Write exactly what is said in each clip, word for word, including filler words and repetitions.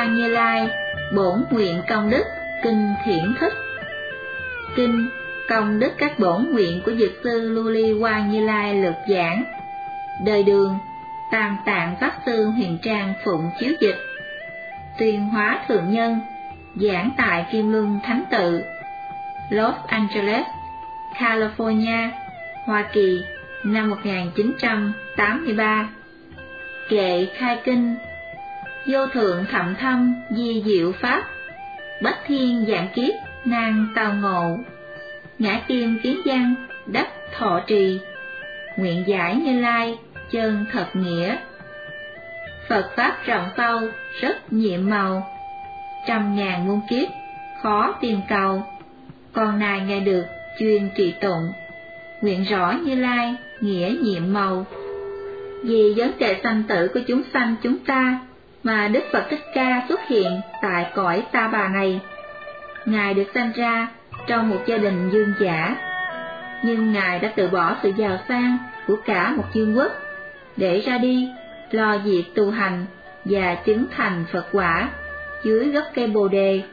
Quan Như Lai Bổn Nguyện Công Đức Kinh Thiển Thức. Kinh Công Đức các bổn nguyện của Dược sư Lưu Ly Quan Như Lai lược giảng. Đời Đường Tam Tạng Pháp Sư Huyền Trang phụng chiếu dịch. Tuyên Hóa Thượng Nhân giảng tại Kim Luân Thánh Tự, Los Angeles, California, Hoa Kỳ, năm một nghìn chín trăm tám mươi ba. Kệ khai kinh. Vô thượng thậm thâm di diệu pháp, bách thiên dạng kiếp nan tao ngộ. Ngã kim kiến văn đắc thọ trì, nguyện giải Như Lai chân thật nghĩa. Phật pháp rộng sâu rất nhiệm màu, trăm ngàn muôn kiếp khó tìm cầu. Con này nghe được chuyên trì tụng, nguyện rõ Như Lai nghĩa nhiệm màu. Vì vấn đề sanh tử của chúng sanh chúng ta mà Đức Phật Thích Ca xuất hiện tại cõi Ta Bà này. Ngài được sanh ra trong một gia đình dương giả, nhưng Ngài đã từ bỏ sự giàu sang của cả một vương quốc để ra đi lo việc tu hành và chứng thành Phật quả dưới gốc cây Bồ Đề.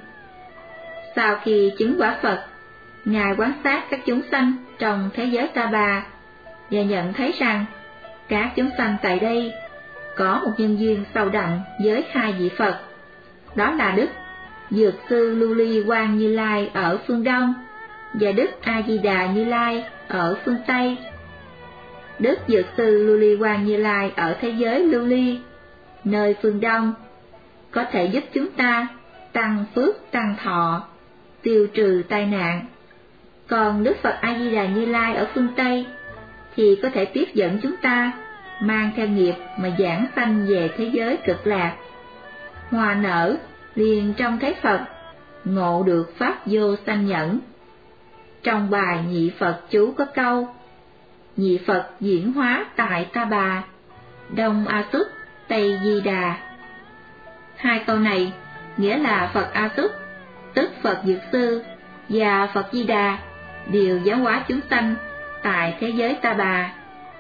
Sau khi chứng quả Phật, Ngài quan sát các chúng sanh trong thế giới Ta Bà và nhận thấy rằng các chúng sanh tại đây có một nhân duyên sâu đậm với hai vị Phật, đó là Đức Dược sư Lưu Ly Quan Như Lai ở phương Đông và Đức A Di Đà Như Lai ở phương Tây. Đức Dược sư Lưu Ly Quan Như Lai ở thế giới Lưu Ly, nơi phương Đông, có thể giúp chúng ta tăng phước tăng thọ, tiêu trừ tai nạn. Còn Đức Phật A Di Đà Như Lai ở phương Tây thì có thể tiếp dẫn chúng ta mang theo nghiệp mà giảng sanh về thế giới cực lạc. Hoa nở liền trong thấy Phật, ngộ được pháp vô sanh nhẫn. Trong bài Nhị Phật chú có câu: Nhị Phật diễn hóa tại Ta Bà, Đông A Xuất, Tây Di Đà. Hai câu này nghĩa là Phật A Xuất, tức Phật Dược sư, và Phật Di Đà đều giáo hóa chúng sanh tại thế giới Ta Bà.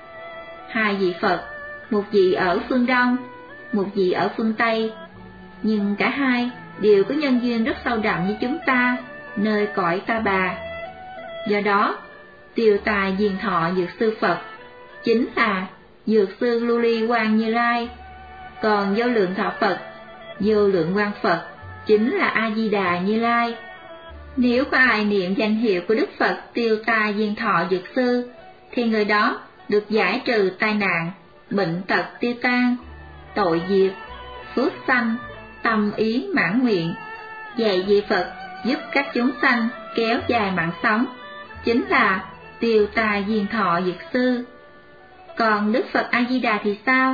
Hai vị Phật, một vị ở phương Đông, một vị ở phương Tây, nhưng cả hai đều có nhân duyên rất sâu đậm với chúng ta nơi cõi Ta Bà. Do đó, Tiêu Tài Diền Thọ Dược sư Phật chính là Dược sư Lưu Ly Quan Như Lai, còn Vô Lượng Thọ Phật, Vô Lượng Quang Phật chính là A Di Đà Như Lai. Nếu có ai niệm danh hiệu của Đức Phật Tiêu Tai Diên Thọ Dược sư thì người đó được giải trừ tai nạn, bệnh tật tiêu tan, tội diệt, phước sanh, tâm ý mãn nguyện. Vậy vị Phật giúp các chúng sanh kéo dài mạng sống chính là Tiêu Tai Diên Thọ Dược sư. Còn Đức Phật A Di Đà thì sao?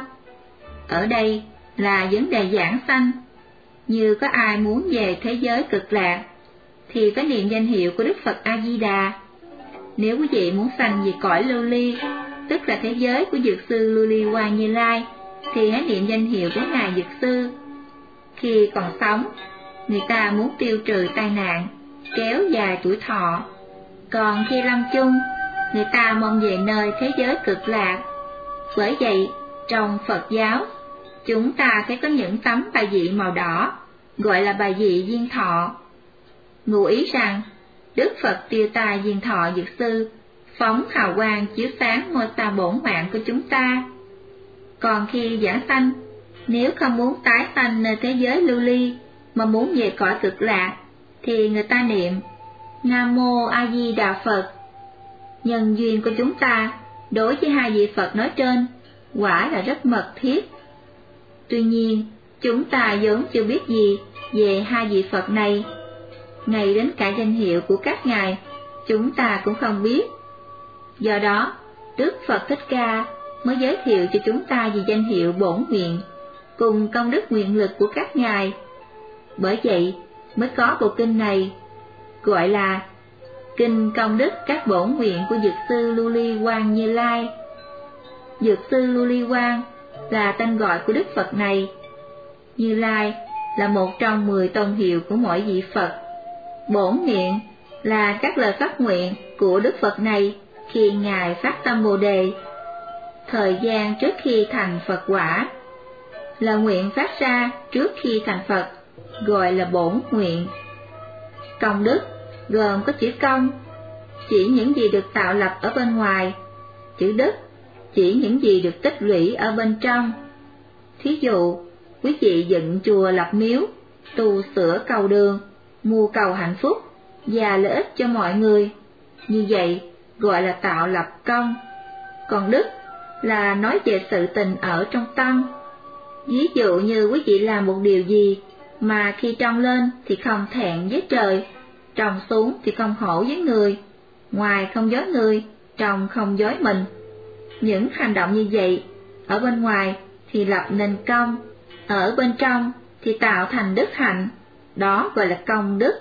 Ở đây là vấn đề giảng sanh. Như có ai muốn về thế giới cực lạc thì phải niệm danh hiệu của Đức Phật A Di Đà. Nếu quý vị muốn sanh về cõi Lưu Ly, tức là thế giới của Dược sư Lưu Ly Quan Như Lai, thì hãy niệm danh hiệu của Ngài Dược sư. Khi còn sống, người ta muốn tiêu trừ tai nạn, kéo dài tuổi thọ. Còn khi lâm chung, người ta mong về nơi thế giới cực lạc. Bởi vậy, trong Phật giáo, chúng ta thấy có những tấm bài vị màu đỏ, gọi là bài vị Diên Thọ. Ngụ ý rằng, Đức Phật Tiêu Tai Diên Thọ Dược sư phóng hào quang chiếu sáng ngôi sao bổn mạng của chúng ta. Còn khi giảng sanh, nếu không muốn tái sanh nơi thế giới lưu ly mà muốn về cõi cực lạc, thì người ta niệm Nam Mô A Di Đà Phật. Nhân duyên của chúng ta đối với hai vị Phật nói trên quả là rất mật thiết. Tuy nhiên, chúng ta vốn chưa biết gì về hai vị Phật này. Ngay đến cả danh hiệu của các ngài, chúng ta cũng không biết. Do đó, Đức Phật Thích Ca mới giới thiệu cho chúng ta về danh hiệu bổn nguyện, cùng công đức nguyện lực của các ngài. Bởi vậy, mới có bộ kinh này, gọi là Kinh Công Đức các bổn nguyện của Dược sư Lưu Ly Quan Như Lai. Dược sư Lưu Ly Quan là tên gọi của Đức Phật này. Như Lai là một trong mười tôn hiệu của mỗi vị Phật. Bổn nguyện là các lời phát nguyện của Đức Phật này khi Ngài phát tâm Bồ Đề, thời gian trước khi thành Phật quả, là nguyện phát ra trước khi thành Phật gọi là bổn nguyện. Công đức gồm có chữ công, chỉ những gì được tạo lập ở bên ngoài, chữ đức, chỉ những gì được tích lũy ở bên trong. Thí dụ, quý vị dựng chùa lập miếu, tu sửa cầu đường, mưu cầu hạnh phúc và lợi ích cho mọi người. Như vậy gọi là tạo lập công. Còn đức là nói về sự tình ở trong tâm. Ví dụ như quý vị làm một điều gì mà khi trông lên thì không thẹn với trời, trông xuống thì không hổ với người, ngoài không dối người, trong không dối mình. Những hành động như vậy, ở bên ngoài thì lập nên công, ở bên trong thì tạo thành đức hạnh, đó gọi là công đức.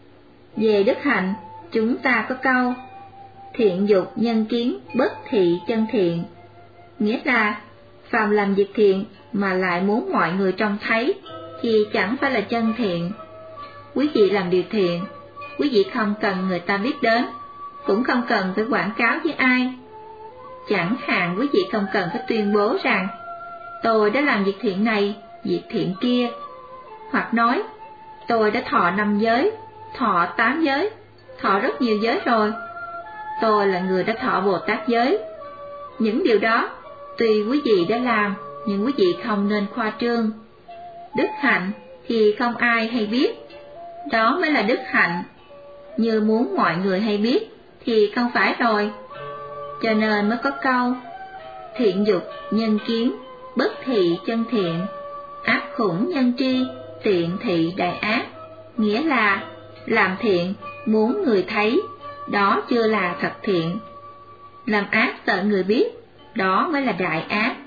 Về đức hạnh, chúng ta có câu, thiện dục nhân kiến bất thị chân thiện, nghĩa là phàm làm việc thiện mà lại muốn mọi người trông thấy thì chẳng phải là chân thiện. Quý vị làm điều thiện, quý vị không cần người ta biết đến, cũng không cần phải quảng cáo với ai. Chẳng hạn quý vị không cần phải tuyên bố rằng tôi đã làm việc thiện này, việc thiện kia, hoặc nói tôi đã thọ năm giới, thọ tám giới, thọ rất nhiều giới rồi, tôi là người đã thọ Bồ Tát giới. Những điều đó tuy quý vị đã làm, nhưng quý vị không nên khoa trương. Đức hạnh thì không ai hay biết, đó mới là đức hạnh. Như muốn mọi người hay biết thì không phải rồi. Cho nên mới có câu, thiện dục nhân kiến bất thị chân thiện, ác khủng nhân tri tiện thị đại ác. Nghĩa là làm thiện muốn người thấy, đó chưa là thật thiện. Làm ác sợ người biết, đó mới là đại ác.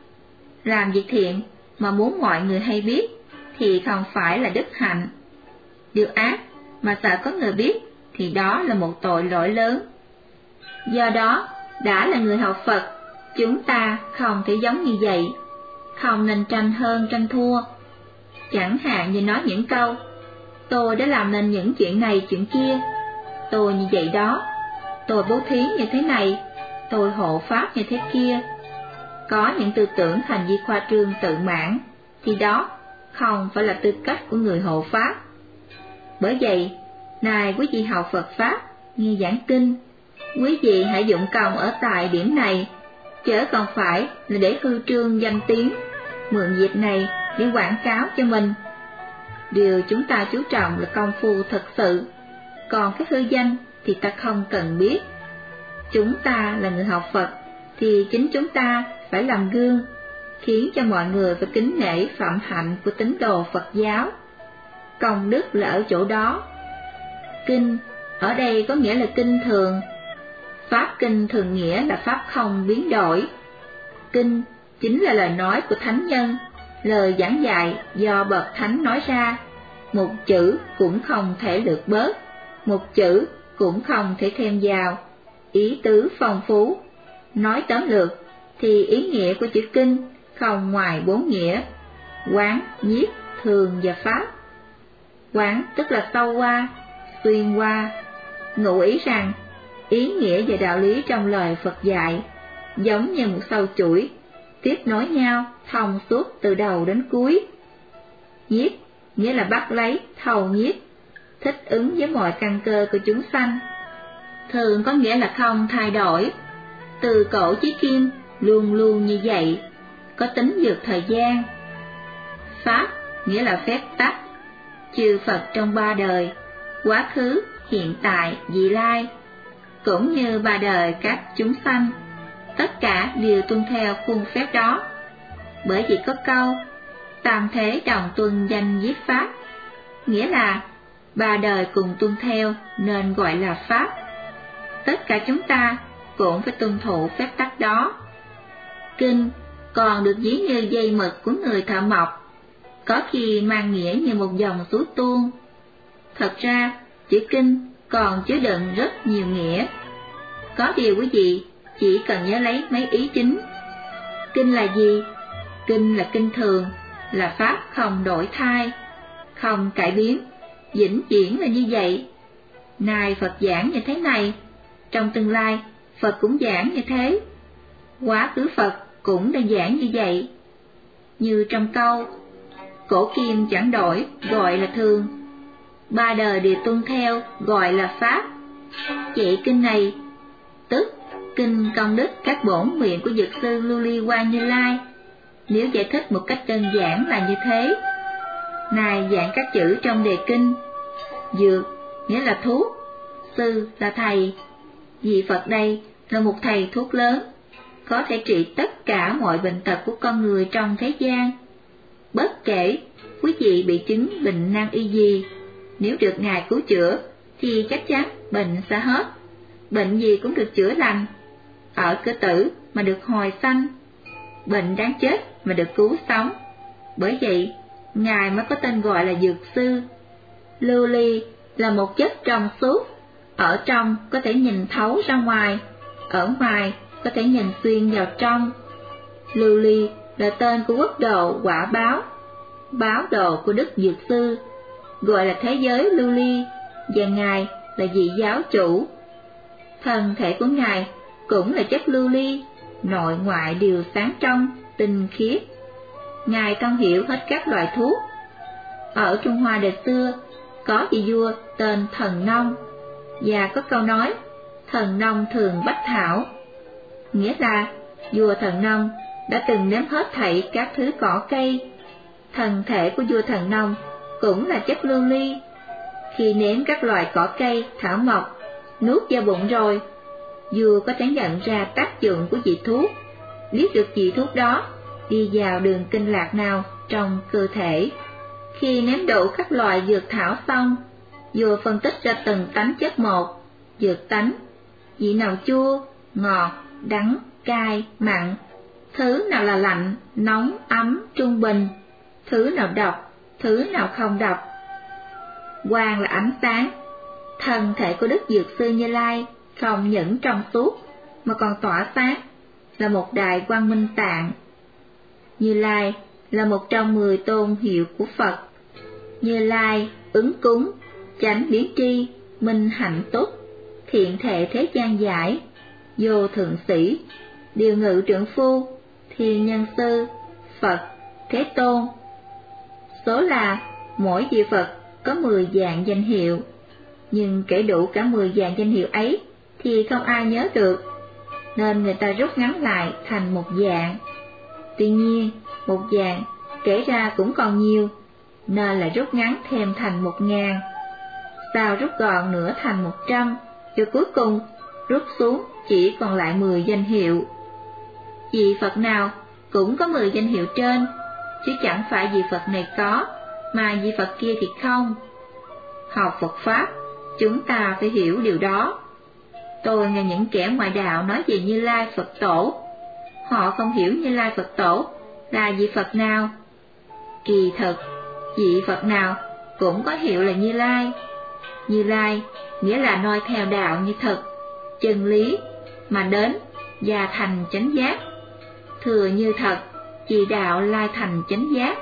Làm việc thiện mà muốn mọi người hay biết thì không phải là đức hạnh. Điều ác mà sợ có người biết thì đó là một tội lỗi lớn. Do đó, đã là người học Phật, chúng ta không thể giống như vậy, không nên tranh hơn tranh thua. Chẳng hạn như nói những câu, tôi đã làm nên những chuyện này chuyện kia, tôi như vậy đó, tôi bố thí như thế này, tôi hộ pháp như thế kia. Có những tư tưởng hành vi khoa trương tự mãn, thì đó không phải là tư cách của người hộ pháp. Bởi vậy, này quý vị học Phật Pháp, nghe giảng kinh, quý vị hãy dụng công ở tại điểm này, chớ còn phải là để hư trương danh tiếng, mượn dịp này để quảng cáo cho mình. Điều chúng ta chú trọng là công phu thật sự, còn cái hư danh thì ta không cần biết. Chúng ta là người học Phật, thì chính chúng ta phải làm gương, khiến cho mọi người phải kính nể phẩm hạnh của tín đồ Phật giáo. Công đức là ở chỗ đó. Kinh ở đây có nghĩa là kinh thường. Pháp kinh thường nghĩa là pháp không biến đổi. Kinh chính là lời nói của thánh nhân, lời giảng dạy do bậc thánh nói ra, một chữ cũng không thể lược bớt, một chữ cũng không thể thêm vào, ý tứ phong phú. Nói tóm lược thì ý nghĩa của chữ kinh không ngoài bốn nghĩa: quán, nhiếp, thường và pháp. Quán tức là sâu qua, xuyên qua, ngụ ý rằng ý nghĩa và đạo lý trong lời Phật dạy giống như một sâu chuỗi, tiếp nối nhau thông suốt từ đầu đến cuối. Nhiếp nghĩa là bắt lấy, thầu nhiếp, thích ứng với mọi căn cơ của chúng sanh. Thường có nghĩa là không thay đổi, từ cổ chí kim luôn luôn như vậy, có tính vượt thời gian. Pháp nghĩa là phép tắc, chư Phật trong ba đời, quá khứ, hiện tại, vị lai, cũng như ba đời các chúng sanh, tất cả đều tuân theo khuôn phép đó. Bởi vì có câu, tam thế đồng tuân danh viết pháp, nghĩa là ba đời cùng tuân theo nên gọi là pháp. Tất cả chúng ta cũng phải tuân thủ phép tắc đó. Kinh còn được ví như dây mực của người thợ mộc, có khi mang nghĩa như một dòng suối tuôn. Thật ra, chữ kinh còn chứa đựng rất nhiều nghĩa. Có điều quý vị chỉ cần nhớ lấy mấy ý chính. Kinh là gì? Kinh là kinh thường, là pháp không đổi thay, không cải biến, vĩnh viễn là như vậy. Nay Phật giảng như thế này, trong tương lai Phật cũng giảng như thế, quá khứ Phật cũng đã giảng như vậy. Như trong câu, cổ kim chẳng đổi, gọi là thường. Ba đời đều tuân theo, gọi là pháp. Vậy kinh này, tức kinh công đức các bổn nguyện của Dược sư Lưu Ly Quang Như Lai, nếu giải thích một cách đơn giản là như thế. Này dạng các chữ trong đề kinh, dược nghĩa là thuốc, sư là thầy. Vị Phật đây là một thầy thuốc lớn, có thể trị tất cả mọi bệnh tật của con người trong thế gian. Bất kể quý vị bị chứng bệnh nan y gì, nếu được Ngài cứu chữa thì chắc chắn bệnh sẽ hết, bệnh gì cũng được chữa lành, ở cửa tử mà được hồi sanh, bệnh đáng chết mà được cứu sống. Bởi vậy Ngài mới có tên gọi là Dược sư. Lưu ly là một chất trong suốt, ở trong có thể nhìn thấu ra ngoài, ở ngoài có thể nhìn xuyên vào trong. Lưu ly là tên của quốc độ quả báo, báo đồ của Đức Dược sư, gọi là thế giới lưu ly, và Ngài là vị giáo chủ. Thân thể của Ngài cũng là chất lưu ly, nội ngoại đều sáng trong, tinh khiết. Ngài thông hiểu hết các loại thuốc. Ở Trung Hoa đời xưa, có vị vua tên Thần Nông, và có câu nói, thần nông thường bách thảo, nghĩa là vua Thần Nông đã từng nếm hết thảy các thứ cỏ cây. Thân thể của vua Thần Nông cũng là chất lưu ly. Khi nếm các loại cỏ cây, thảo mộc, nuốt vào bụng rồi, vua có thể nhận ra tác dụng của vị thuốc, biết được vị thuốc đó đi vào đường kinh lạc nào trong cơ thể. Khi nếm đủ các loại dược thảo xong, vua phân tích ra từng tánh chất một, dược tánh, vị nào chua, ngọt, đắng, cay, mặn, thứ nào là lạnh, nóng, ấm, trung bình, thứ nào độc, thứ nào không độc. Quang là ánh sáng. Thân thể của Đức Dược sư Như Lai không những trong suốt mà còn tỏa sáng, là một đại quang minh tạng. Như Lai là một trong mười tôn hiệu của Phật. Như Lai ứng cúng, chánh biến tri, minh hạnh túc, thiện thệ thế gian giải, vô thượng sĩ, điều ngự trưởng phu, thiên nhân sư, Phật, Thế Tôn. Số là mỗi vị Phật có mười dạng danh hiệu, nhưng kể đủ cả mười dạng danh hiệu ấy thì không ai nhớ được, nên người ta rút ngắn lại thành một dạng. Tuy nhiên, một dạng kể ra cũng còn nhiều, nên là rút ngắn thêm thành một ngàn. Sau rút gọn nữa thành một trăm, rồi cuối cùng rút xuống chỉ còn lại mười danh hiệu. Vị Phật nào cũng có mười danh hiệu trên, chứ chẳng phải vị Phật này có, mà vị Phật kia thì không. Học Phật Pháp, chúng ta phải hiểu điều đó. Tôi nghe những kẻ ngoại đạo nói về Như Lai Phật Tổ. Họ không hiểu Như Lai Phật Tổ là vị Phật nào. Kỳ thực, vị Phật nào cũng có hiệu là Như Lai. Như Lai nghĩa là noi theo đạo như thực, chân lý, mà đến và thành chánh giác. Thừa như thật, chỉ đạo lai thành chánh giác.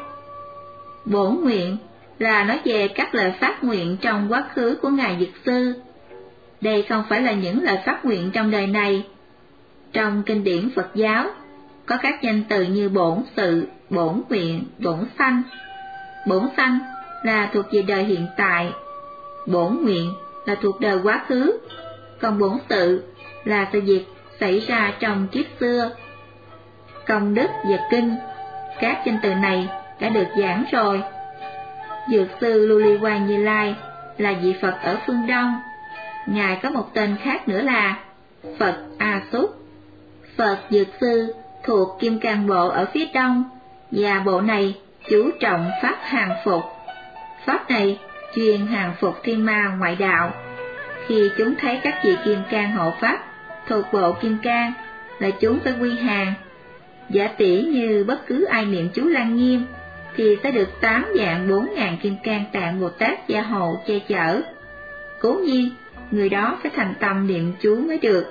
Bổn nguyện là nói về các lời phát nguyện trong quá khứ của Ngài Dược sư. Đây không phải là những lời phát nguyện trong đời này. Trong kinh điển Phật giáo, có các danh từ như bổn sự, bổn nguyện, bổn sanh. Bổn sanh là thuộc về đời hiện tại, bổn nguyện là thuộc đời quá khứ, còn bổn sự là sự việc xảy ra trong kiếp xưa. Công đức và kinh, các danh từ này đã được giảng rồi. Dược sư Lưu Ly Quang Như Lai là vị Phật ở phương Đông. Ngài có một tên khác nữa là Phật A Xúc. Phật Dược sư thuộc Kim Cang Bộ ở phía Đông, và bộ này chú trọng pháp hàng phục. Pháp này chuyên hàng phục thiên ma ngoại đạo. Khi chúng thấy các vị Kim Cang hộ pháp thuộc bộ Kim Cang là chúng phải quy hàng. Giả tỷ như bất cứ ai niệm chú Lăng Nghiêm thì sẽ được tám vạn bốn ngàn Kim Cang Tạng Bồ Tát gia hộ che chở. Cố nhiên, người đó phải thành tâm niệm chú mới được.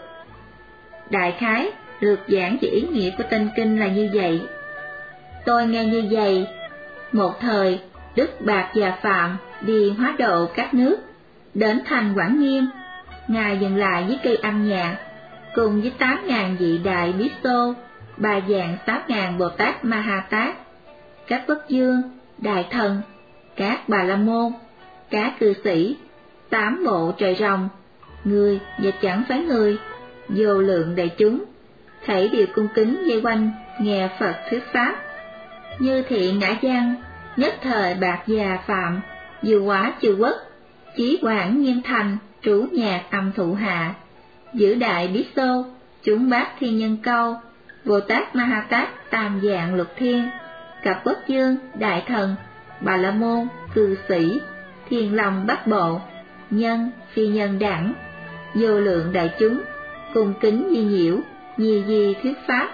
Đại khái, lược giảng về ý nghĩa của tên kinh là như vậy. Tôi nghe như vậy, một thời, Đức Bạc Già Phạm đi hóa độ các nước, đến thành Quảng Nghiêm. Ngài dừng lại với cây âm nhạc, cùng với tám ngàn vị đại bí xô, ba vạn sáu ngàn Bồ Tát Ma Ha Tát, các quốc vương, đại thần, các bà la môn, các cư sĩ, tám bộ trời rồng, người và chẳng phải người, vô lượng đại chúng, thảy đều cung kính vây quanh nghe Phật thuyết pháp. Như thị ngã văn, nhất thời bạc già phạm, dù quá chư quốc, chí quảng nghiêm thành, trú nhạc âm thụ hạ, giữ đại bí xô, chúng bát thiên nhân câu, Bồ Tát Ma Ha Tát tam dạng lục thiên, cặp bất dương, đại thần, bà la môn, cư sĩ, thiền lòng bát bộ, nhân, phi nhân đẳng, vô lượng đại chúng, cùng kính di nhiễu, nhi di thuyết pháp.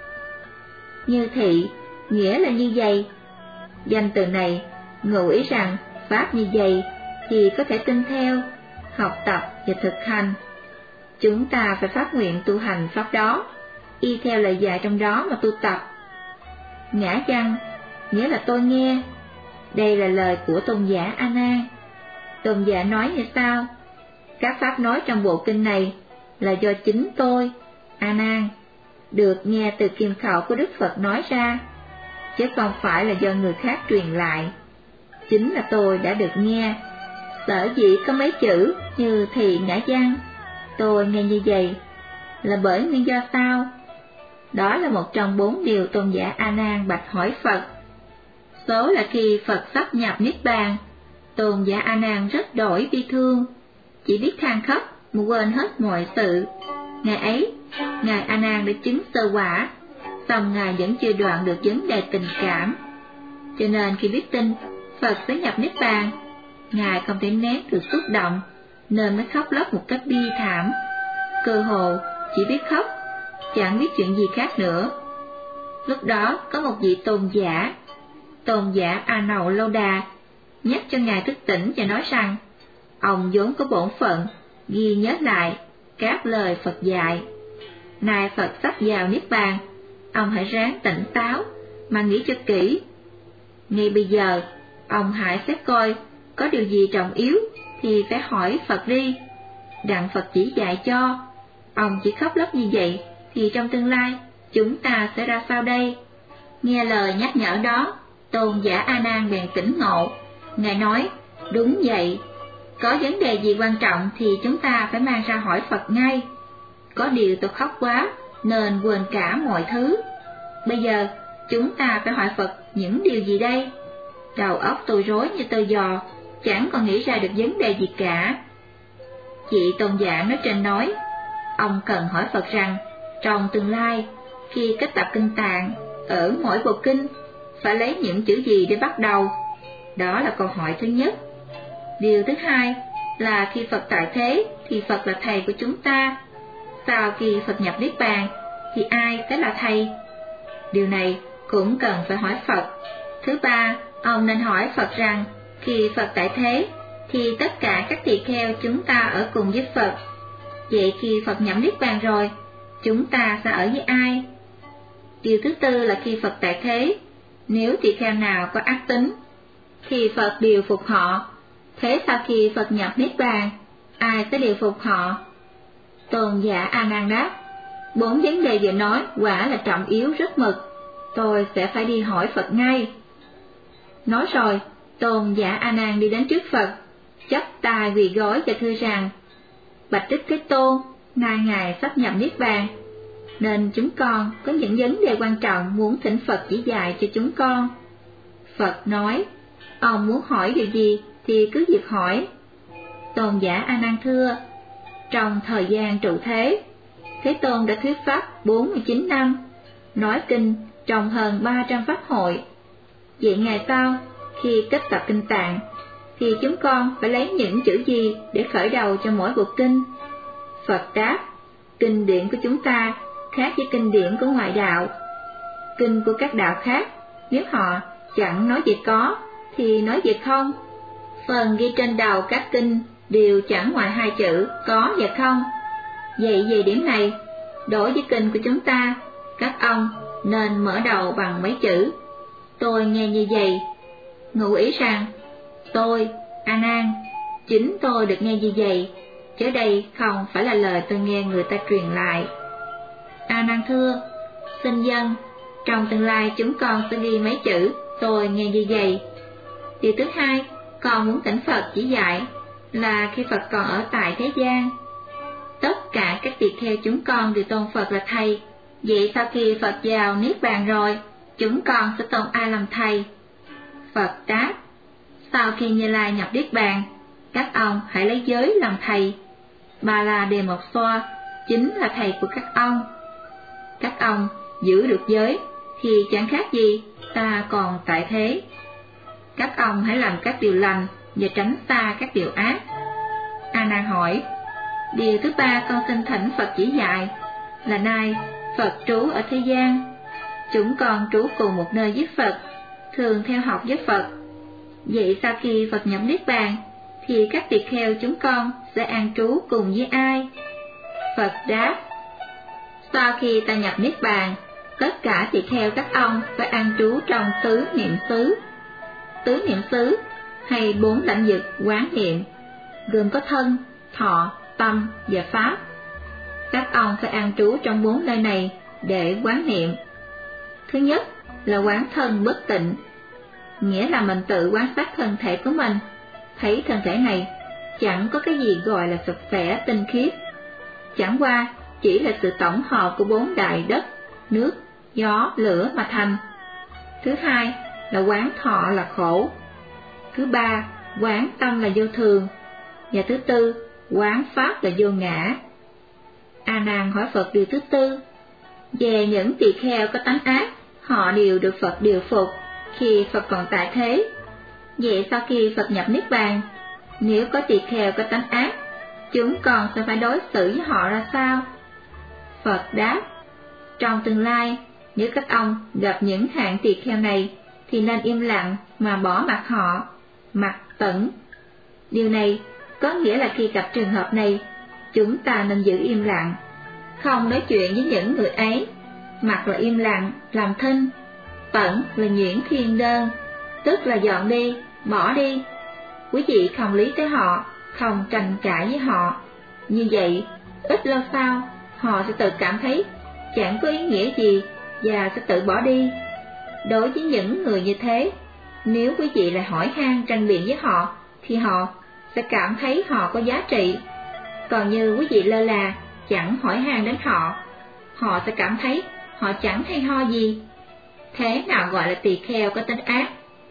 Như thị, nghĩa là như vậy. Danh từ này ngụ ý rằng pháp như vậy thì có thể tin theo, học tập và thực hành. Chúng ta phải phát nguyện tu hành pháp đó, y theo lời dạy trong đó mà tu tập. Ngã văn nghĩa là tôi nghe. Đây là lời của tôn giả A Nan. Tôn giả nói như sau: các pháp nói trong bộ kinh này là do chính tôi, A Nan, được nghe từ kim khẩu của Đức Phật nói ra, chứ không phải là do người khác truyền lại. Chính là tôi đã được nghe. Sở dĩ có mấy chữ như thị ngã văn, tôi nghe như vậy, là bởi nguyên do sao? Đó là một trong bốn điều tôn giả A Nan bạch hỏi Phật. Số là khi Phật sắp nhập niết bàn, tôn giả A Nan rất đổi bi thương, chỉ biết than khóc mà quên hết mọi sự. Ngày ấy, ngài A Nan đã chứng sơ quả, song ngài vẫn chưa đoạn được vấn đề tình cảm. Cho nên khi biết tin Phật sẽ nhập niết bàn, ngài không thể nén được xúc động, nên mới khóc lóc một cách bi thảm. Cơ hồ chỉ biết khóc, chẳng biết chuyện gì khác nữa. Lúc đó có một vị tôn giả, tôn giả A Nậu Lâu Đà, nhắc cho ngài thức tỉnh và nói rằng ông vốn có bổn phận ghi nhớ lại các lời Phật dạy. Nay Phật sắp vào niết bàn, ông hãy ráng tỉnh táo mà nghĩ cho kỹ. Ngay bây giờ, ông hãy xét coi có điều gì trọng yếu thì phải hỏi Phật đi, đặng Phật chỉ dạy cho. Ông chỉ khóc lóc như vậy thì trong tương lai chúng ta sẽ ra sao đây? Nghe lời nhắc nhở đó, tôn giả A Nan bèn tỉnh ngộ. Ngài nói: đúng vậy, có vấn đề gì quan trọng thì chúng ta phải mang ra hỏi Phật ngay. Có điều tôi khóc quá nên quên cả mọi thứ. Bây giờ chúng ta phải hỏi Phật những điều gì đây? Đầu óc tôi rối như tơ giò, chẳng còn nghĩ ra được vấn đề gì cả. Chị tôn giả nói trên nói, ông cần hỏi Phật rằng trong tương lai, khi kết tập kinh tạng, ở mỗi bộ kinh phải lấy những chữ gì để bắt đầu? Đó là câu hỏi thứ nhất. Điều thứ hai là khi Phật tại thế thì Phật là thầy của chúng ta. Sau khi Phật nhập niết bàn thì ai sẽ là thầy? Điều này cũng cần phải hỏi Phật. Thứ ba, ông nên hỏi Phật rằng khi Phật tại thế thì tất cả các tỳ kheo chúng ta ở cùng với Phật. Vậy khi Phật nhập niết bàn rồi, chúng ta sẽ ở với ai? Điều thứ tư là khi Phật tại thế, nếu tỳ kheo nào có ác tính, thì Phật điều phục họ. Thế sau khi Phật nhập niết bàn, ai sẽ điều phục họ? Tôn giả A Nan đáp: bốn vấn đề vừa nói quả là trọng yếu rất mực, tôi sẽ phải đi hỏi Phật ngay. Nói rồi, tôn giả A Nan đi đến trước Phật, chắp tay quỳ gối và thưa rằng: bạch Đức Thế Tôn, nay ngài sắp nhập niết bàn, nên chúng con có những vấn đề quan trọng muốn thỉnh Phật chỉ dạy cho chúng con. Phật nói: ông muốn hỏi điều gì thì cứ việc hỏi. Tôn giả A Nan thưa: trong thời gian trụ thế, Thế Tôn đã thuyết pháp bốn mươi chín năm, nói kinh trong hơn ba trăm pháp hội. Vậy ngày sau, khi kết tập kinh tạng, thì chúng con phải lấy những chữ gì để khởi đầu cho mỗi bộ kinh? Phật đáp: kinh điển của chúng ta khác với kinh điển của ngoại đạo. Kinh của các đạo khác, nếu họ chẳng nói về có thì nói về không. Phần ghi trên đầu các kinh đều chẳng ngoài hai chữ có và không. Vậy về điểm này, đối với kinh của chúng ta, các ông nên mở đầu bằng mấy chữ tôi nghe như vậy, ngụ ý rằng tôi, A Nan, chính tôi được nghe như vậy, chứ đây không phải là lời tôi nghe người ta truyền lại. A Nan thưa: xin dân, trong tương lai chúng con sẽ ghi mấy chữ tôi nghe như vậy Điều thứ hai, con muốn thỉnh Phật chỉ dạy là khi Phật còn ở tại thế gian. Tất cả các tỳ kheo chúng con đều tôn Phật là thầy. Vậy sau khi Phật vào Niết Bàn rồi, chúng con sẽ tôn ai làm thầy? Phật đáp, sau khi Như Lai nhập Niết Bàn, các ông hãy lấy giới làm thầy. Bà là Đề Mộc Xoa chính là thầy của các ông. Các ông giữ được giới thì chẳng khác gì ta còn tại thế. Các ông hãy làm các điều lành và tránh xa các điều ác. A Nan hỏi, điều thứ ba con xin thỉnh Phật chỉ dạy là nay Phật trú ở thế gian, chúng con trú cùng một nơi với Phật, thường theo học với Phật. Vậy sau khi Phật nhập Niết Bàn thì các tỳ kheo chúng con sẽ an trú cùng với ai? Phật đáp, sau khi ta nhập Niết Bàn, tất cả tỳ kheo các ông phải an trú trong tứ niệm xứ. Tứ niệm xứ hay bốn lãnh vực quán niệm gồm có thân, thọ, tâm và pháp. Các ông phải an trú trong bốn nơi này để quán niệm. Thứ nhất là quán thân bất tịnh, nghĩa là mình tự quan sát thân thể của mình, thấy thân thể này chẳng có cái gì gọi là sạch sẽ tinh khiết, chẳng qua chỉ là sự tổng hợp của bốn đại đất, nước, gió, lửa mà thành. Thứ hai là quán thọ là khổ. Thứ ba, quán tâm là vô thường. Và thứ tư, quán pháp là vô ngã. A Nan hỏi Phật điều thứ tư. Về những tỳ kheo có tánh ác, họ đều được Phật điều phục khi Phật còn tại thế. Vậy sau khi Phật nhập Niết Bàn, nếu có tỳ kheo có tánh ác, chúng con sẽ phải đối xử với họ ra sao? Phật đáp, trong tương lai, nếu các ông gặp những hạng tỳ kheo này, thì nên im lặng mà bỏ mặc họ, mặc tẩn. Điều này có nghĩa là khi gặp trường hợp này, chúng ta nên giữ im lặng, không nói chuyện với những người ấy. Mặc là im lặng, làm thinh. Tẩn là nhuyễn thiên đơn, tức là dọn đi, bỏ đi. Quý vị không lý tới họ, không tranh cãi với họ. Như vậy, ít lâu sau, họ sẽ tự cảm thấy chẳng có ý nghĩa gì và sẽ tự bỏ đi. Đối với những người như thế, nếu quý vị lại hỏi han tranh biện với họ, thì họ sẽ cảm thấy họ có giá trị. Còn như quý vị lơ là, chẳng hỏi han đến họ, họ sẽ cảm thấy họ chẳng hay ho gì. Thế nào gọi là tỳ kheo có tính ác?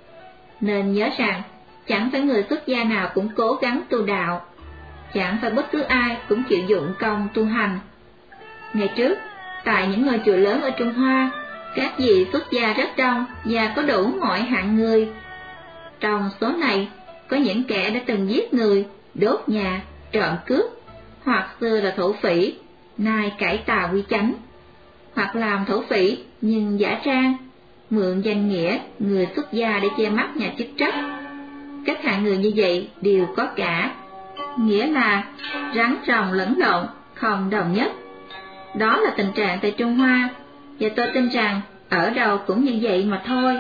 Nên nhớ rằng, chẳng phải người xuất gia nào cũng cố gắng tu đạo, chẳng phải bất cứ ai cũng chịu dụng công tu hành. Ngày trước, tại những ngôi chùa lớn ở Trung Hoa, các vị xuất gia rất đông và có đủ mọi hạng người. Trong số này, có những kẻ đã từng giết người, đốt nhà, trộm cướp, hoặc xưa là thổ phỉ, nay cải tà quy chánh, hoặc làm thổ phỉ nhưng giả trang, mượn danh nghĩa người xuất gia để che mắt nhà chức trách. Các hạng người như vậy đều có cả, nghĩa là rắn rồng lẫn lộn, không đồng nhất. Đó là tình trạng tại Trung Hoa, và tôi tin rằng ở đâu cũng như vậy mà thôi.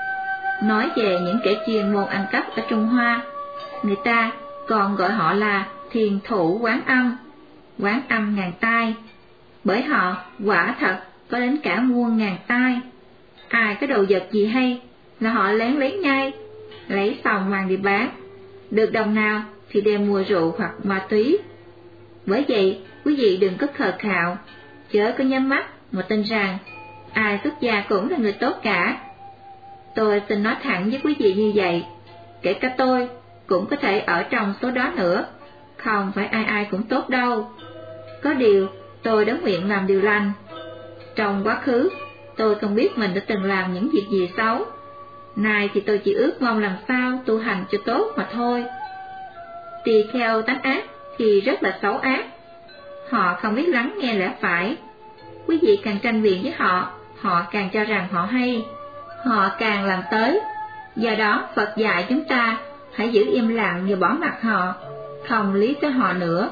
Nói về những kẻ chuyên môn ăn cắp ở Trung Hoa, người ta còn gọi họ là thiền thủ quán âm, quán âm ngàn tai, bởi họ quả thật có đến cả muôn ngàn tai. Ai có đồ vật gì hay là họ lén lấy ngay, lấy xong mang đi bán, được đồng nào thì đem mua rượu hoặc ma túy. Bởi vậy, quý vị đừng có khờ khạo, chớ có nhắm mắt mà tin rằng ai xuất gia cũng là người tốt cả. Tôi xin nói thẳng với quý vị như vậy, kể cả tôi cũng có thể ở trong số đó nữa, không phải ai ai cũng tốt đâu. Có điều, tôi đã nguyện làm điều lành. Trong quá khứ, tôi không biết mình đã từng làm những việc gì xấu. Nay thì tôi chỉ ước mong làm sao tu hành cho tốt mà thôi. Tỳ kheo tánh ác thì rất là xấu ác. Họ không biết lắng nghe lẽ phải. Quý vị càng tranh biện với họ, họ càng cho rằng họ hay, họ càng làm tới. Do đó Phật dạy chúng ta hãy giữ im lặng và bỏ mặc họ, không lý tới họ nữa.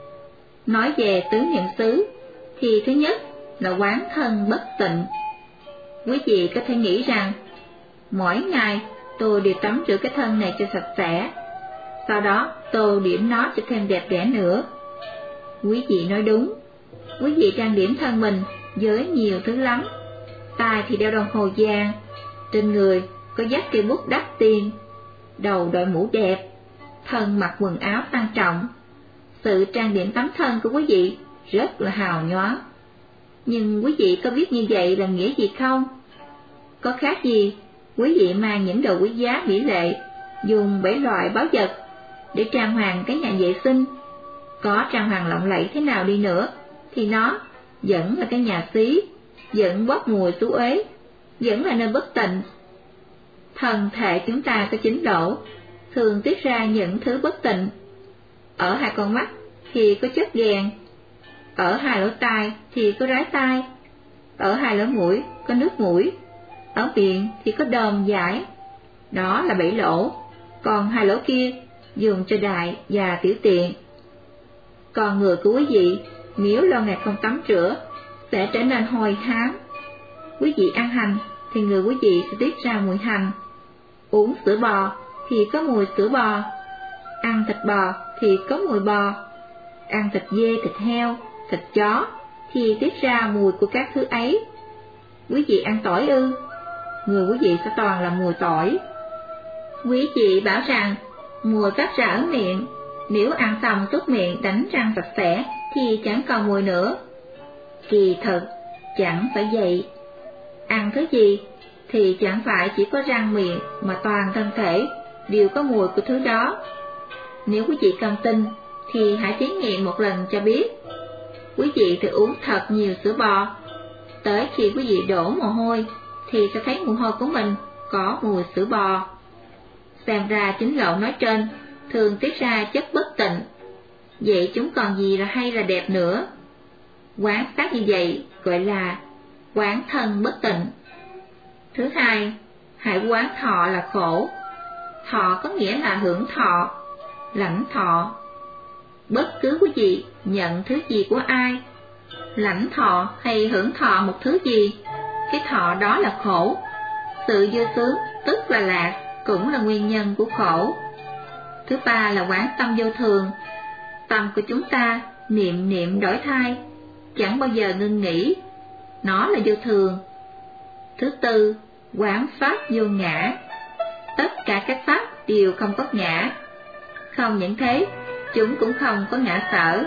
Nói về tứ niệm xứ, thì thứ nhất là quán thân bất tịnh. Quý vị có thể nghĩ rằng, mỗi ngày tôi đều tắm rửa cái thân này cho sạch sẽ, sau đó tô điểm nó cho thêm đẹp đẽ nữa. Quý vị nói đúng, quý vị trang điểm thân mình với nhiều thứ lắm. Tai thì đeo đồng hồ vàng, trên người có dắt cây bút đắt tiền, đầu đội mũ đẹp, thân mặc quần áo sang trọng. Sự trang điểm tấm thân của quý vị rất là hào nhoáng. Nhưng quý vị có biết như vậy là nghĩa gì không? Có khác gì quý vị mang những đồ quý giá mỹ lệ, dùng bảy loại báu vật để trang hoàng cái nhà vệ sinh. Có trang hoàng lộng lẫy thế nào đi nữa thì nó vẫn là cái nhà xí, vẫn bốc mùi xú uế, vẫn là nơi bất tịnh. Thân thể chúng ta có chín lỗ, thường tiết ra những thứ bất tịnh. Ở hai con mắt thì có chất ghèn, ở hai lỗ tai thì có rái tai, ở hai lỗ mũi có nước mũi, ở miệng thì có đờm dãi. Đó là bảy lỗ, còn hai lỗ kia dùng cho đại và tiểu tiện. Còn người của quý vị nếu lâu ngày không tắm rửa sẽ trở nên hôi hám. Quý vị ăn hành thì người quý vị sẽ tiết ra mùi hành, uống sữa bò thì có mùi sữa bò, ăn thịt bò thì có mùi bò, ăn thịt dê, thịt heo, thịt chó thì tiết ra mùi của các thứ ấy. Quý vị ăn tỏi ư? Người quý vị sẽ toàn là mùi tỏi. Quý vị bảo rằng mùi phát ra ở miệng, nếu ăn xong tốt miệng đánh răng sạch sẽ thì chẳng còn mùi nữa. Kỳ thực chẳng phải vậy. Ăn thứ gì thì chẳng phải chỉ có răng miệng mà toàn thân thể đều có mùi của thứ đó. Nếu quý vị không tin thì hãy thí nghiệm một lần cho biết. Quý vị thử uống thật nhiều sữa bò, tới khi quý vị đổ mồ hôi thì sẽ thấy mồ hôi của mình có mùi sữa bò. Xem ra chính lậu nói trên thường tiết ra chất bất tịnh. Vậy chúng còn gì là hay là đẹp nữa? Quán sát như vậy gọi là quán thân bất tịnh. Thứ hai, hãy quán thọ là khổ. Thọ có nghĩa là hưởng thọ, lãnh thọ. Bất cứ quý vị nhận thứ gì của ai, lãnh thọ hay hưởng thọ một thứ gì, cái thọ đó là khổ. Sự vui sướng tức là lạc cũng là nguyên nhân của khổ. Thứ ba là quán tâm vô thường. Tâm của chúng ta niệm niệm đổi thay, chẳng bao giờ ngưng nghỉ, nó là vô thường. Thứ tư, quán pháp vô ngã. Tất cả các pháp đều không có ngã. Không những thế, chúng cũng không có ngã sở.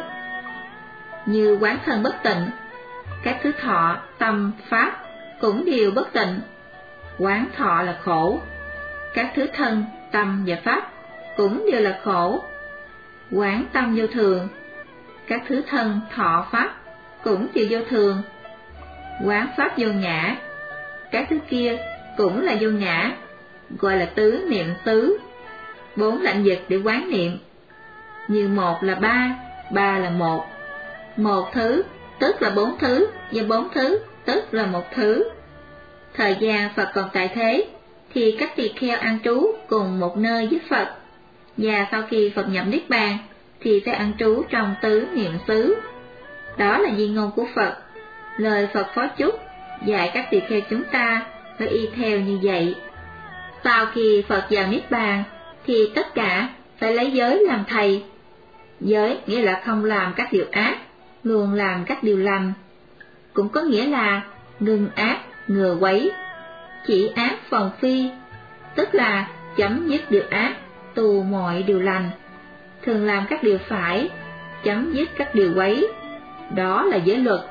Như quán thân bất tịnh, các thứ thọ, tâm, pháp cũng đều bất tịnh. Quán thọ là khổ, các thứ thân, tâm và pháp cũng đều là khổ. Quán tâm vô thường, các thứ thân, thọ, pháp cũng đều vô thường. Quán pháp vô ngã, các thứ kia cũng là vô ngã, gọi là tứ niệm xứ. Bốn lãnh vực để quán niệm. Như một là ba, ba là một. Một thứ tức là bốn thứ, và bốn thứ tức là một thứ. Thời gian Phật còn tại thế thì các tỳ kheo an trú cùng một nơi với Phật, và sau khi Phật nhập niết bàn thì sẽ an trú trong tứ niệm xứ. Đó là di ngôn của Phật. Lời Phật phó chúc dạy các tỳ kheo chúng ta phải y theo như vậy. Sau khi Phật vào niết bàn thì tất cả phải lấy giới làm thầy. Giới nghĩa là không làm các điều ác, luôn làm các điều lành. Cũng có nghĩa là ngừng ác, ngừa quấy, chỉ ác phòng phi, tức là chấm dứt điều ác, tu mọi điều lành, thường làm các điều phải, chấm dứt các điều quấy. Đó là giới luật.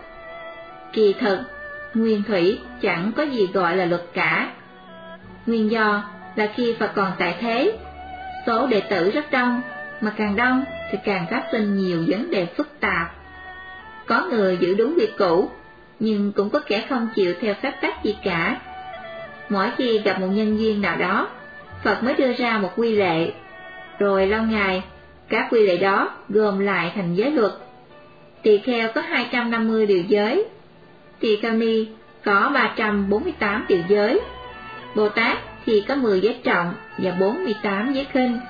Kỳ thực, nguyên thủy chẳng có gì gọi là luật cả. Nguyên do là khi Phật còn tại thế, số đệ tử rất đông, mà càng đông thì càng phát sinh nhiều vấn đề phức tạp. Có người giữ đúng việc cũ, nhưng cũng có kẻ không chịu theo phép tắc gì cả. Mỗi khi gặp một nhân duyên nào đó, Phật mới đưa ra một quy lệ, rồi lâu ngày các quy lệ đó gồm lại thành giới luật. Tỳ kheo có hai trăm năm mươi điều giới, Tỳ kheo ni có ba trăm bốn mươi tám điều giới, Bồ Tát thì có mười giới trọng và bốn mươi tám giới khinh,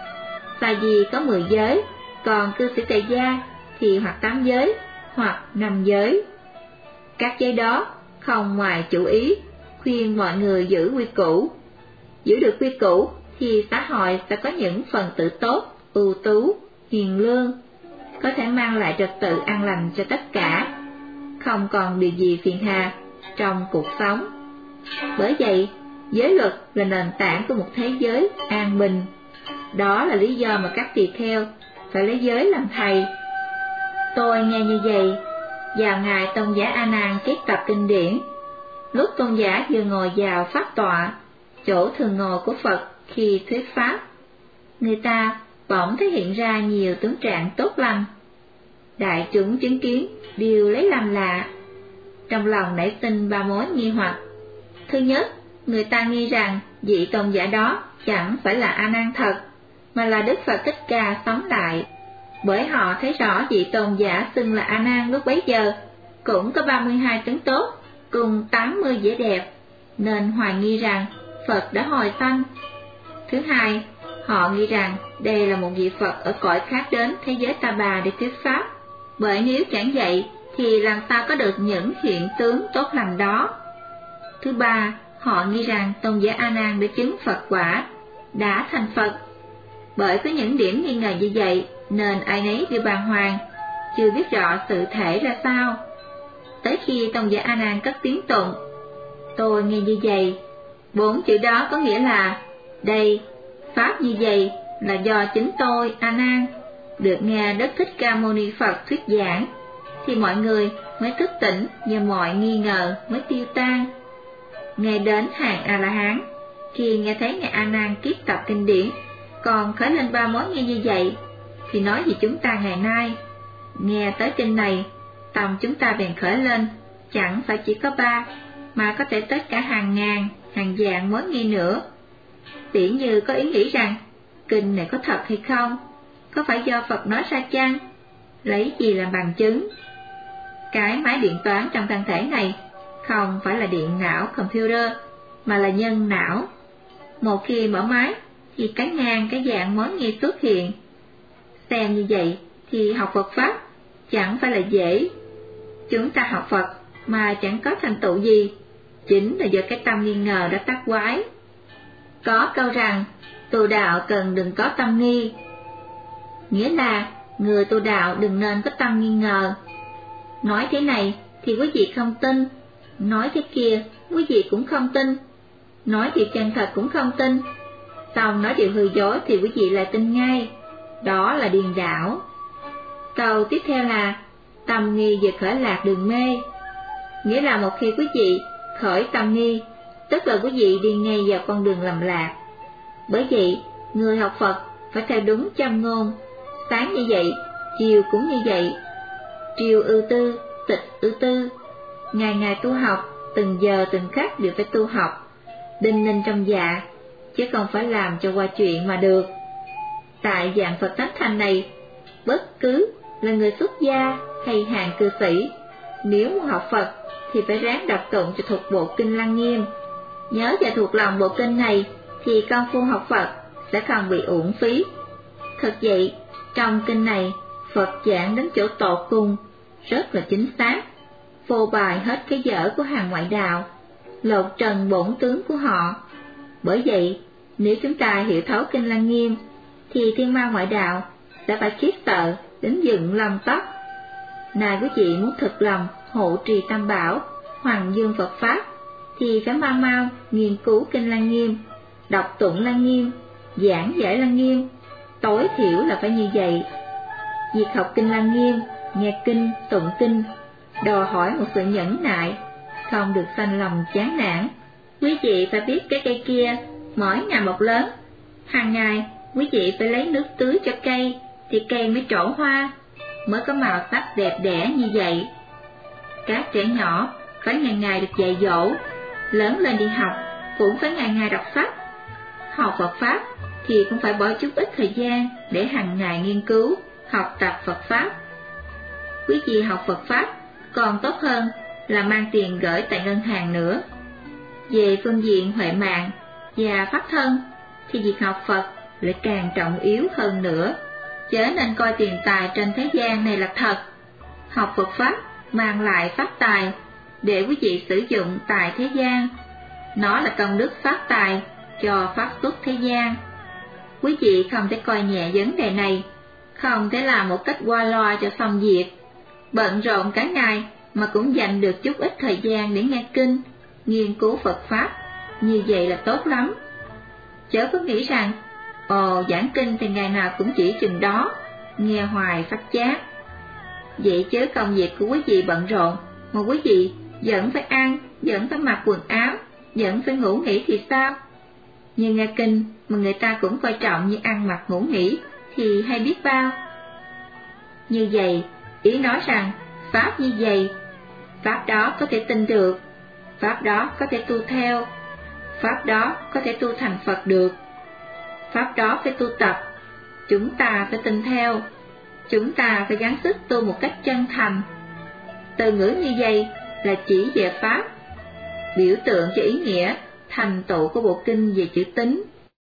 Sa Di có mười giới, còn cư sĩ tại gia thì hoặc tám giới hoặc năm giới. Các giới đó không ngoài chủ ý khuyên mọi người giữ quy củ. Giữ được quy củ thì xã hội sẽ có những phần tử tốt, ưu tú, hiền lương, có thể mang lại trật tự an lành cho tất cả, không còn điều gì phiền hà trong cuộc sống. Bởi vậy, Giới luật là nền tảng của một thế giới an bình. Đó là lý do mà các tỳ kheo phải lấy giới làm thầy. Tôi nghe như vậy, vào ngày tôn giả A Nan kiết tập kinh điển, lúc tôn giả vừa ngồi vào pháp tọa, chỗ thường ngồi của Phật khi thuyết pháp, người ta bỗng thấy hiện ra nhiều tướng trạng tốt lành. Đại chúng chứng kiến đều lấy làm lạ, trong lòng nảy sinh ba mối nghi hoặc. Thứ nhất, người ta nghi rằng vị tôn giả đó chẳng phải là A Nan thật, mà là Đức Phật Thích Ca sống lại, bởi họ thấy rõ vị tôn giả xưng là A Nan lúc bấy giờ cũng có ba mươi hai tướng tốt cùng tám mươi vẻ đẹp, nên hoài nghi rằng Phật đã hồi sanh. Thứ hai, họ nghĩ rằng đây là một vị Phật ở cõi khác đến thế giới Ta Bà để thuyết pháp, bởi nếu chẳng vậy thì làm sao có được những hiện tướng tốt lành đó. Thứ ba, họ nghĩ rằng tôn giả A Nan đã chứng Phật quả, đã thành Phật. Bởi có những điểm nghi ngờ như vậy nên ai nấy đều bàng hoàng, chưa biết rõ sự thể ra sao. Tới khi tôn giả A Nan cất tiếng tụng, tôi nghe như vậy, bốn chữ đó có nghĩa là đây, pháp như vậy là do chính tôi A Nan được nghe Đức Thích Ca Mâu Ni Phật thuyết giảng, thì mọi người mới thức tỉnh và mọi nghi ngờ mới tiêu tan. Ngay đến hàng A La Hán, khi nghe thấy ngài A Nan kiết tập kinh điển còn khởi lên ba mối nghi như vậy, thì nói gì chúng ta ngày nay nghe tới kinh này, tâm chúng ta bèn khởi lên, chẳng phải chỉ có ba, mà có thể tới cả hàng ngàn, hàng vạn mối nghi nữa. Tỉ như có ý nghĩ rằng kinh này có thật hay không, có phải do Phật nói ra chăng, lấy gì làm bằng chứng. Cái máy điện toán trong thân thể này không phải là điện não computer, mà là nhân não. Một khi mở máy thì cái ngàn cái dạng mối nghi xuất hiện. Xem như vậy thì học Phật Pháp chẳng phải là dễ. Chúng ta học Phật mà chẳng có thành tựu gì, chính là do cái tâm nghi ngờ đã tắc quái. Có câu rằng tu đạo cần đừng có tâm nghi, nghĩa là người tu đạo đừng nên có tâm nghi ngờ. Nói thế này thì quý vị không tin, nói thế kia quý vị cũng không tin, nói điều chân thật cũng không tin, xong nói điều hư dối thì quý vị lại tin ngay. Đó là điên đảo. Câu tiếp theo là tâm nghi về khởi lạc đường mê, nghĩa là một khi quý vị khởi tâm nghi, tức là quý vị đi ngay vào con đường lầm lạc. Bởi vậy, người học Phật phải theo đúng châm ngôn, sáng như vậy, chiều cũng như vậy. Triều ưu tư, tịch ưu tư, ngày ngày tu học, từng giờ từng khắc đều phải tu học, đinh ninh trong dạ, chứ không phải làm cho qua chuyện mà được. Tại dạng Phật tánh thành này, bất cứ là người xuất gia hay hàng cư sĩ, nếu muốn học Phật thì phải ráng đọc tụng cho thuộc bộ kinh Lăng Nghiêm. Nhớ và thuộc lòng bộ kinh này thì công phu học Phật sẽ không bị uổng phí. Thật vậy, trong kinh này Phật giảng đến chỗ tột cùng, rất là chính xác, phô bày hết cái dở của hàng ngoại đạo, lột trần bổn tướng của họ. Bởi vậy, nếu chúng ta hiểu thấu kinh Lăng Nghiêm, thì thiên ma ngoại đạo sẽ phải khiếp sợ đến dựng lông tóc. Này quý vị muốn thực lòng hộ trì tam bảo, hoàng dương Phật Pháp, thì phải mau mau nghiên cứu kinh Lăng Nghiêm, đọc tụng Lăng Nghiêm, giảng giải Lăng Nghiêm, tối thiểu là phải như vậy. Việc học kinh Lăng Nghiêm, nghe kinh, tụng kinh, đòi hỏi một sự nhẫn nại, không được sanh lòng chán nản. Quý vị phải biết cái cây kia mỗi ngày một lớn, hàng ngày quý vị phải lấy nước tưới cho cây thì cây mới trổ hoa, mới có màu sắc đẹp đẽ như vậy. Các trẻ nhỏ phải ngày ngày được dạy dỗ, lớn lên đi học cũng phải ngày ngày đọc sách. Học Phật Pháp thì cũng phải bỏ chút ít thời gian để hàng ngày nghiên cứu, học tập Phật Pháp. Quý vị học Phật Pháp còn tốt hơn là mang tiền gửi tại ngân hàng nữa. Về phương diện huệ mạng và pháp thân thì việc học Phật lại càng trọng yếu hơn nữa, chớ nên coi tiền tài trên thế gian này là thật. Học Phật Pháp mang lại pháp tài để quý vị sử dụng tại thế gian, nó là công đức phát tài cho pháp xuất thế gian. Quý vị không thể coi nhẹ vấn đề này, không thể làm một cách qua loa cho xong việc, bận rộn cả ngày mà cũng dành được chút ít thời gian để nghe kinh, nghiên cứu Phật Pháp, như vậy là tốt lắm. Chớ có nghĩ rằng, ồ, giảng kinh thì ngày nào cũng chỉ chừng đó, nghe hoài phát chát. Vậy chứ công việc của quý vị bận rộn, mà quý vị vẫn phải ăn, vẫn phải mặc quần áo, vẫn phải ngủ nghỉ thì sao? Như nghe kinh mà người ta cũng coi trọng như ăn mặc ngủ nghỉ thì hay biết bao. Như vậy, ý nói rằng, pháp như vậy, pháp đó có thể tin được, pháp đó có thể tu theo, pháp đó có thể tu thành Phật được, pháp đó phải tu tập, chúng ta phải tin theo, chúng ta phải gắng sức tu một cách chân thành. Từ ngữ như vậy là chỉ về pháp, biểu tượng cho ý nghĩa thành tựu của bộ kinh về chữ tín.